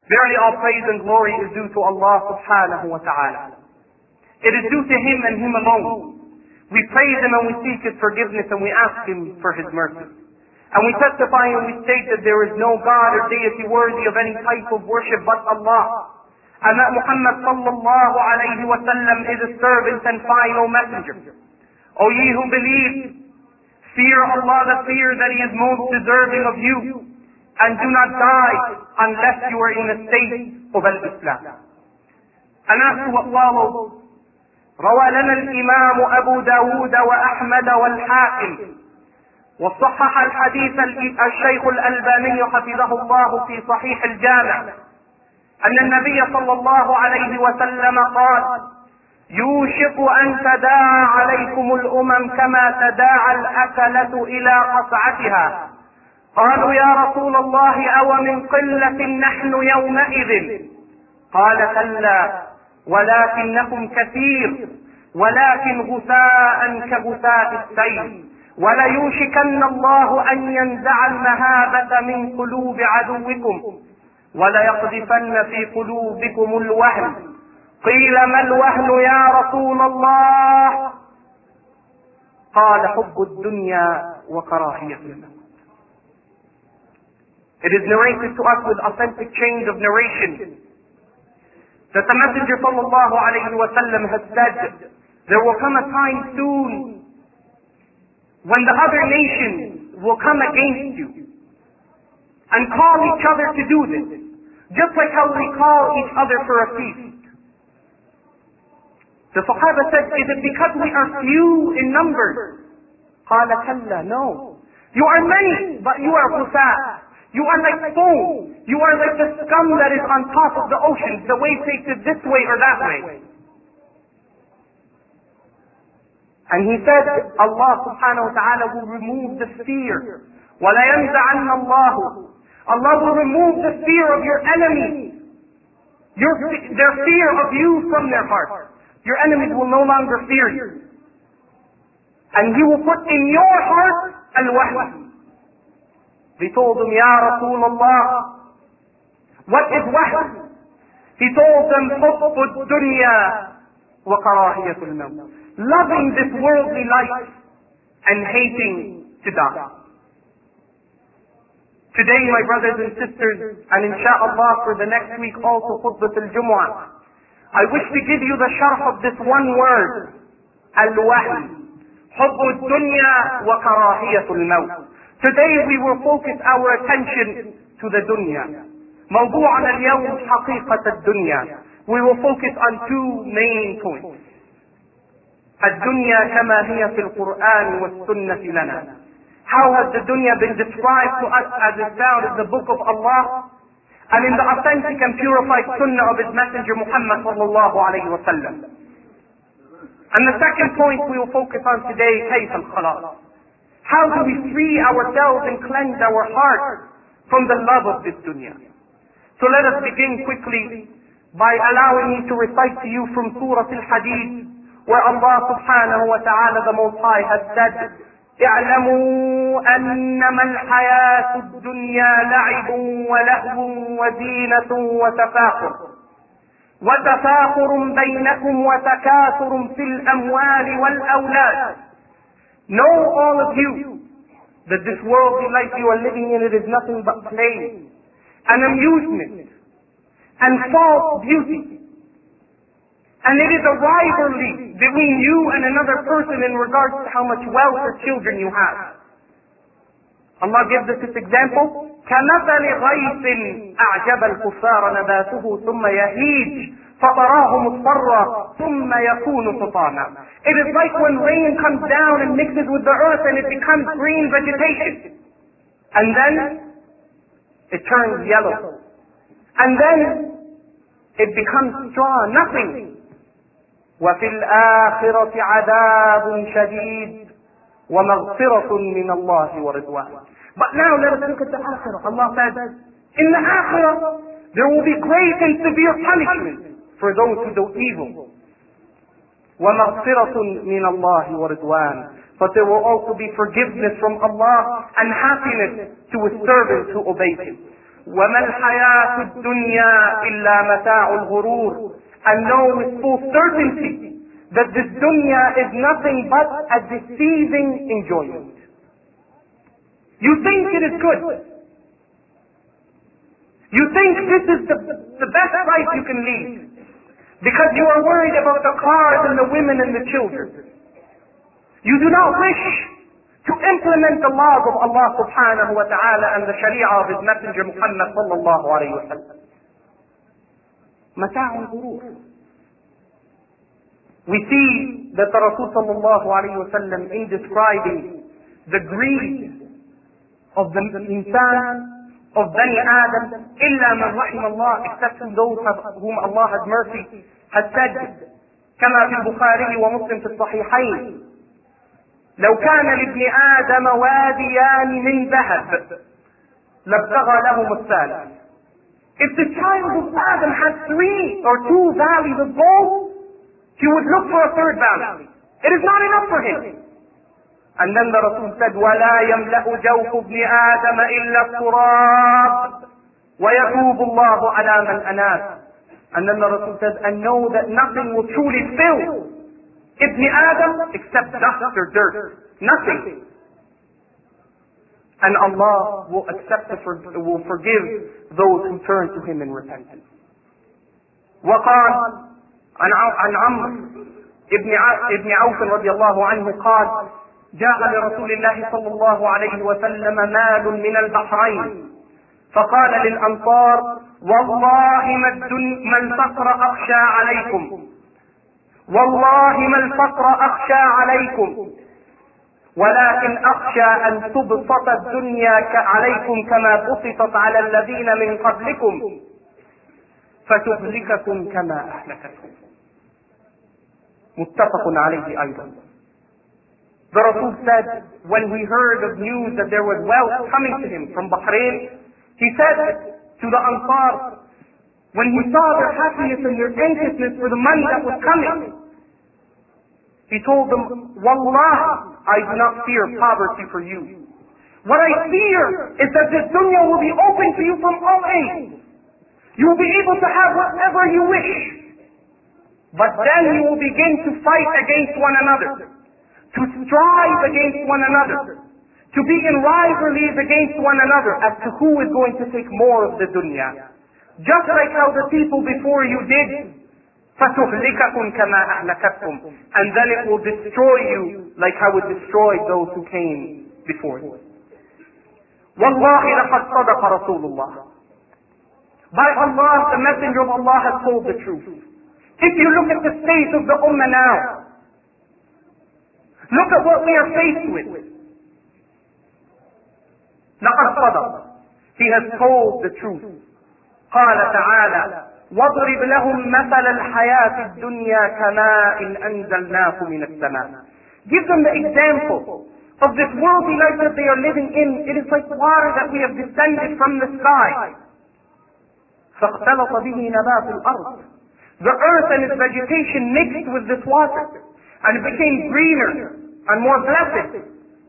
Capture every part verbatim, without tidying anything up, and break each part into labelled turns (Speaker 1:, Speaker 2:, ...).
Speaker 1: Verily all praise and glory is due to Allah subhanahu wa ta'ala. It is due to Him and Him alone. We praise Him and we seek His forgiveness and we ask Him for His mercy. And we testify and we state that there is no God or deity worthy of any type of worship but Allah. And that Muhammad sallallahu alayhi wa sallam is a servant and final messenger. O ye who believe, fear Allah the fear that He is most deserving of you, and do not die unless you are in the state of al-Islam. And as to what follows, روى لنا الإمام أبو داود وأحمد والحاكم وصحح الحديث الشيخ الألباني حفظه الله في صحيح الجامع أن النبي صلى الله عليه وسلم قال: يوشك أن تداعى عليكم الأمم كما تداعى الأكلة إلى قصعتها. قالوا: يا رسول الله أو من قلة نحن يومئذ؟ قال: كلا ولكنكم كثير ولكن غثاء كغثاء السيل وليوشكن الله أن ينزع المهابة من قلوب عدوكم وليقذفن في قلوبكم الوهن. قيل: ما الوهن يا رسول الله؟ قال: حب الدنيا وكراهية الموت. It is narrated to us with authentic chains of narration that the Messenger sallallahu alayhi wa sallam has said, there will come a time soon when the other nations will come against you and call each other to do this, just like how we call each other for a feast. The Sahaba said, is it because we are few in numbers? قال: كلا, no. You are many, but you are غثاء. You are like foam. You are like the scum that is on top of the ocean. The wave takes it this way or that way. And he said, Allah subhanahu wa ta'ala will remove the fear. وَلَيَنْزَعَنَّ اللَّهُ. Allah will remove the fear of your enemies. Your, their fear of you from their heart. Your enemies will no longer fear you. And He will put in your heart al-wahy. They told him, Ya Rasulullah, what is wahy? He told them, حُبُّ الدُّنْيَا وَكَرَاهِيَةُ الْمَوْتِ. Loving this worldly life and hating to die. Today, my brothers and sisters, and insha'Allah for the next week also khutbah al-Jumu'ah, I wish to give you the sharh of this one word, al-wahy. حُبُّ الدُّنْيا وَكَرَاهِيَةُ الْمَوْتِ. Today we will focus our attention to the dunya. موضوعنا اليوم حقيقة الدنيا. We will focus on two main points. الدنيا كما هي في القرآن والسنة لنا. How has the dunya been described to us as is found in the book of Allah and in the authentic and purified sunnah of His Messenger Muhammad sallallahu alayhi wa sallam. And the second point we will focus on today, كيف الخلاص. How do we free ourselves and cleanse our hearts from the love of this dunya? So let us begin quickly by allowing me to recite to you from Surah Al-Hadid, where Allah subhanahu wa ta'ala the Most High has said, اعلموا أنما الحياة الدنيا لعب ولهو وزينة وتفاخر وتفاخر بينكم وتكاثر في الأموال والأولاد. Know all of you that this worldly life you are living in, it is nothing but play and amusement and false beauty. And it is a rivalry between you and another person in regards to how much wealth or children you have. Allah gives us this example. كَمَثَلِ غَيْثٍ أَعْجَبَ الْكُفَّارَ نَبَاتُهُ ثُمَّ يَهِيجُ فَتَرَاهُ مُصْفَرًّا ثُمَّ يَكُونُ حُطَامًا. It is like when rain comes down and mixes with the earth and it becomes green vegetation. And then it turns yellow. And then it becomes straw, nothing. وَفِي الْآخِرَةِ عَذَابٌ شَدِيدٌ وَمَغْفِرَةٌ مِّنَ اللَّهِ وَرِضْوَانٌ. But now let us look at the Akhirah. Allah says, in the Akhirah there will be great and severe punishment for those who do evil. وَمَغْفِرَةٌ مِّنَ اللَّهِ وَرِضْوَانٌ. But there will also be forgiveness from Allah and happiness to His servants who obey Him. وَمَا الْحَيَاةُ الدُّنْيَا إِلَّا مَتَاعُ الْغُرُورِ. And know with full certainty that this dunya is nothing but a deceiving enjoyment. You think it is good. You think this is the, the best life you can lead because you are worried about the cars and the women and the children. You do not wish to implement the laws of Allah subhanahu wa ta'ala and the sharia of His Messenger Muhammad sallallahu alayhi wa sallam. Mata'un ghurur. We see that the Rasul sallallahu alayhi wa sallam, in describing the greed of the insan, of Bani Adam, illa man rahim Allah, except those whom Allah has mercy, has said, كما في البخاري ومسلم في الصحيحين: لو كان لابن آدم واديان من ذهب لابتغى لهم الثالث. If the child of Adam had three or two valleys of gold, he would look for a third valley. It is not enough for him. And then the Rasul said, وَلَا يَمْلَأُ جَوْفُ ابْنِ آدَمَ إِلَّا التُّرَابُ وَيَتُوبُ اللَّهُ عَلَى مَنْ أَنَابَ. And then the Rasul said, and know that nothing will truly fill Ibn Adam except dust or dirt. Nothing. And Allah will accept, will forgive those who turn to Him in repentance. وقال عن عمرو ابن عوف رضي الله عنه قال: جاء لرسول الله صلى الله عليه وسلم مال من البحرين فقال للأنصار: والله ما ما الفقر أخشى عليكم والله ما الفقر أخشى عليكم ولكن أخشى أن تبسط الدنيا عليكم كما بسطت على الذين من قبلكم فتهلككم كما أهلكتكم. متفق عليه أيضا. The Rasul said, when he heard of news that there was wealth coming to him from Bahrain, he said to the Ansar, when he saw their happiness and their anxiousness for the money that was coming, he told them, Wallahi, I do not fear poverty for you. What I fear is that this dunya will be open to you from all ends. You will be able to have whatever you wish. But then you will begin to fight against one another, to strive against one another, to be in rivalries against one another as to who is going to take more of the dunya. Just like how the people before you did. فَتُهْلِكَكُمْ كَمَا أَهْلَكَتْكُمْ. And then it will destroy you like how it destroyed those who came before you. وَاللَّهِ لَقَدْ صَدَقَ رَسُولُ اللَّهِ. By Allah, the Messenger of Allah has told the truth. If you look at the state of the Ummah now, look at what we are faced with. لَقَدْ صَدَقَ. He has told the truth. قال تعالى: وَاضْرِبْ لَهُمْ مَثَلَ الْحَيَاةِ الدُّنْيَا كَمَاءٍ أَنزَلْنَاهُ مِنَ السَّمَاءِ. Give them the example of this worldly life that they are living in. It is like water that we have descended from the sky. فَاخْتَلَطَ بِهِ نَبَاتُ الْأَرْضِ. The earth and its vegetation mixed with this water, and it became greener and more blessed.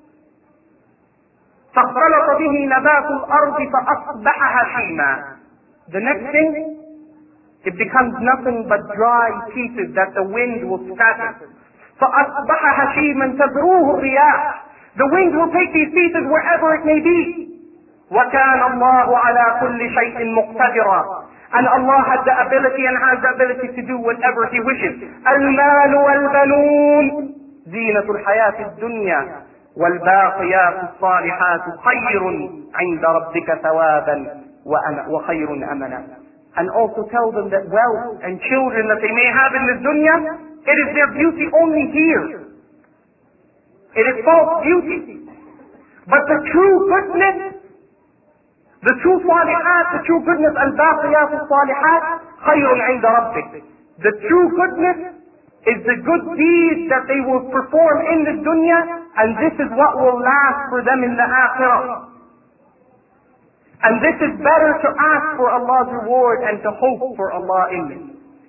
Speaker 1: فَاخْتَلَطَ بِهِ نَبَاتُ الْأَرْضِ فَأَصْبَحَ هَشِيمًا. The next thing, it becomes nothing but dry pieces that the wind will scatter. فَأَصْبَحَ هَشِيمًا تَذْرُوهُ الرِّيَاحُ. The wind will take these pieces wherever it may be. وَكَانَ اللَّهُ عَلَى كُلِّ شَيْءٍ مُقْتَدِرًا. And Allah has the ability and has the ability to do whatever He wishes. الْمَالُ وَالْبَنُونَ زِينَةُ الْحَيَاةِ الدُّنْيَا وَالْبَاقِيَاتُ الصَّالِحَاتُ خَيْرٌ عِنْدَ رَبِّكَ ثَوَابًا وَخَيْرٌ أَمَلًا. And also tell them that wealth and children that they may have in this dunya, it is their beauty only here. It is false beauty. But the true goodness, the true salihat, the true goodness, al-baqiyat al-salihat, khayrun 'inda rabbik. The true goodness is the good deeds that they will perform in this dunya, and this is what will last for them in the akhirah. And this is better to ask for Allah's reward and to hope for Allah in it.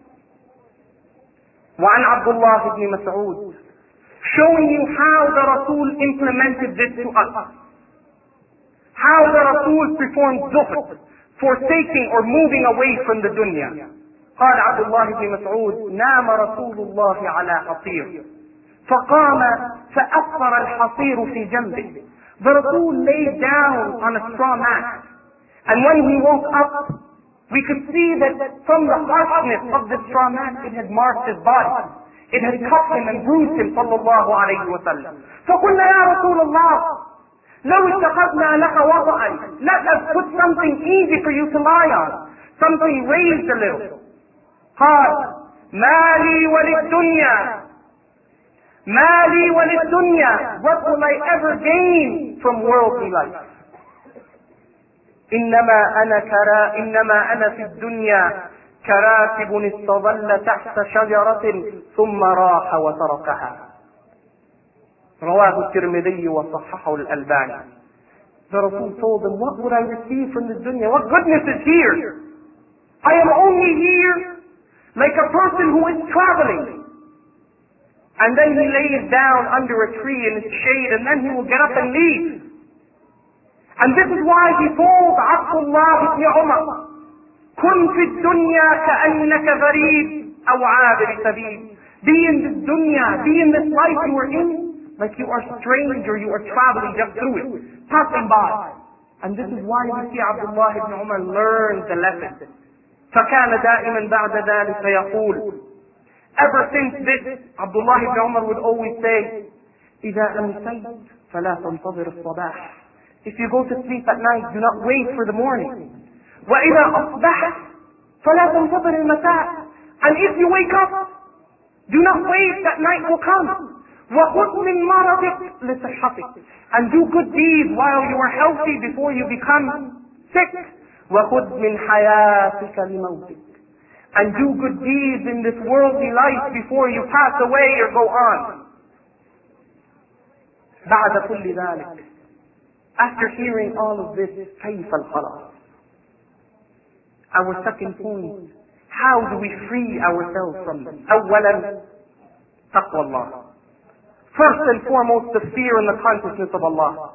Speaker 1: وعن عبد الله بن مسعود, showing you how the Rasul implemented this to us. How the Rasul performed zuhd, forsaking or moving away from the dunya. قال عبد الله بن مسعود نام رسول الله على حصير فقام فأثر الحصير في جنبه. The Rasul lay down on a straw mat, and when he woke up, we could see that from the harshness of the straw mat, it had marked his body. It had cut him and bruised him صلى الله عليه وسلم. فقلنا يا رسول الله لو اتخذنا لك وضعا, let us put something easy for you to lie on, something raised a little. قال ما لي وللدنيا ما لي وللدنيا, what will I ever gain from worldly life? إنما أنا كرا إنما أنا في الدنيا كراكب استظل تحت شجرة ثم راح وتركها. رواه الترمذي وصححه الألباني. The Rasul told them, what would I receive from this dunya? What goodness is here? I am only here like a person who is traveling. And then he lays down under a tree in its shade, and then he will get up and leave. And this is why he told Abdullah ibn Umar, كن في الدنيا كأنك غريب أو عابر سبيل. Be in this dunya, be in this life you are in, like you are strange or you are traveling just through it, passing by. And this is why we see Abdullah ibn Umar learn the lesson. فكان دائما بعد ذلك يقول, ever since this, Abdullah ibn Umar would always say, إذا أمسيت فلا تنتظر الصباح. If you go to sleep at night, do not wait for the morning. وإذا أصبحت فلا تنتظر المساء. And if you wake up, do not wait that night will come. وخذ من مرضك لصحتك. And do good deeds while you are healthy before you become sick. وخذ من حياتك لموتك. And do good deeds in this worldly life before you pass away or go on. بعد كل ذلك, after hearing all of this, كيف الخلاص? Our second point, how do we free ourselves from this? أولا, تقوى الله. First and foremost, the fear and the consciousness of Allah.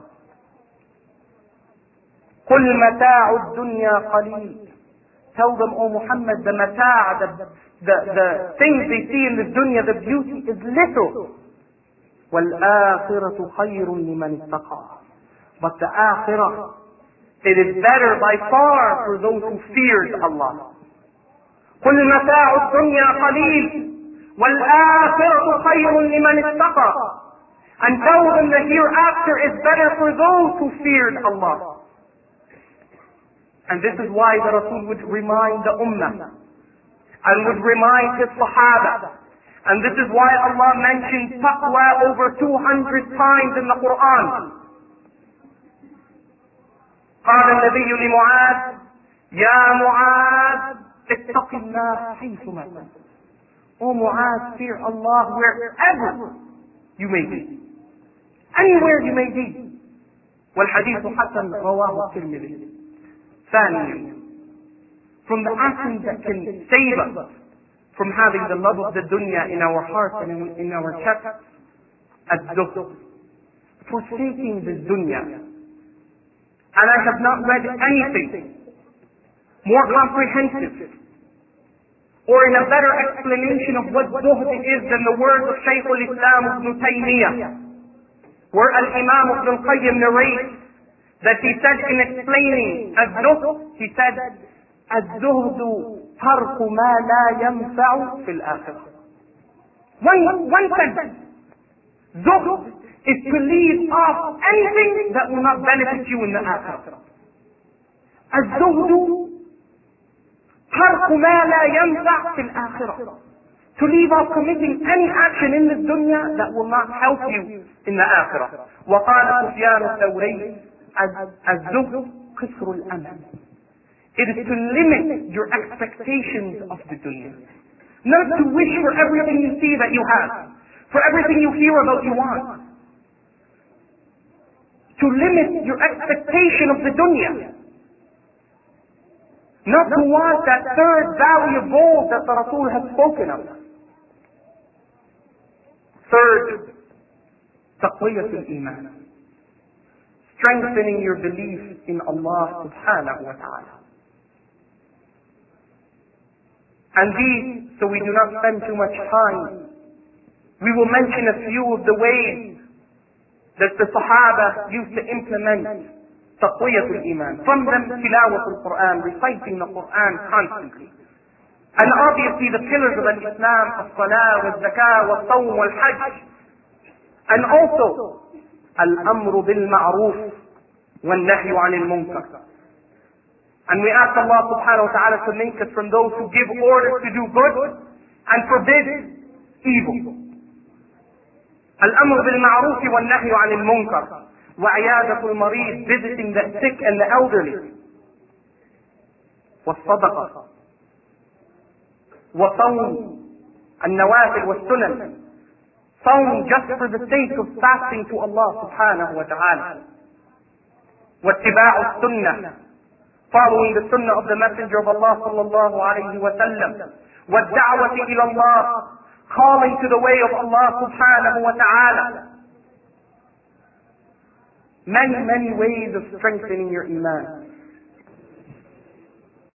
Speaker 1: قل متاع الدنيا قليل. Tell them, O Muhammad, the mata', the, the, the things they see in the dunya, the beauty is little. وَالْآخِرَةُ خَيْرٌ لِمَنِ اتَّقَى. But the akhirah, it is better by far for those who feared Allah. قُلْ مَتَاعُ الدُّنْيَا قَلِيلٌ وَالْآخِرَةُ خَيْرٌ لِمَنِ اتَّقَى. And tell them the hereafter is better for those who feared Allah. And this is why the Rasul would remind the Ummah and would remind his Sahaba. And this is why Allah mentioned taqwa over two hundred times in the Quran. قال النبي لمعاذ يا معاذ اتق الله حيثما كنت. O Mu'adh, fear Allah wherever you may be. Anywhere you may be. والحديث حسن رواه الترمذي. ثانيا, from the actions that can save us from having the love of the dunya in our hearts and in, in our chests, az-zuhd, forsaking this dunya. And I have not read anything more comprehensive or in a better explanation of what zuhd is than the words of Shaykh al-Islam ibn Taymiyyah, where Al-Imam ibn al-Qayyim narrates that he said in explaining az-zuhd, he said, az-zuhd tarku ma la yanfa'u fil akhirah. One, one sentence. Zuhd is to leave off anything that will not benefit you in the akhirah. Az-zuhd tarku ma la yanfa' fil akhirah. To leave off committing any action in this dunya that will not help you in the akhirah. وقال سفيان الثوري الزهد قصر الأمل. It is to limit your expectations of the dunya. Not to wish for everything you see that you have, for everything you hear about you want. To limit your expectation of the dunya. Not to want that third valley of gold that the Rasul has spoken of. Third, taqwiyatul iman. Strengthening your belief in Allah subhanahu wa ta'ala. And these, so we do not spend too much time, we will mention a few of the ways that the Sahaba used to implement taqwiyatul iman. From them, tilawatul Quran, reciting the Quran constantly. And obviously the pillars of Islam, as-salah, wal-zakah, wal-sawm, wal-hajj. And also, al-amru bil-ma'ruf, wal-nahyu anil munkar. And we ask Allah subhanahu wa ta'ala to make us from those who give orders to do good and forbid evil. Al-amru bil-ma'ruf wal-nahyu anil munkar. Wa'iyadatul marid, visiting the sick and the elderly. Was-sadaqah. وصوم النوافل والسنن. Sawm just for the sake of fasting to Allah subhanahu wa ta'ala. واتباع السنة, following the sunnah of the messenger of Allah sallallahu alayhi wa sallam. والدعوة إلى الله, calling to the way of Allah subhanahu wa ta'ala. Many, many ways of strengthening your iman.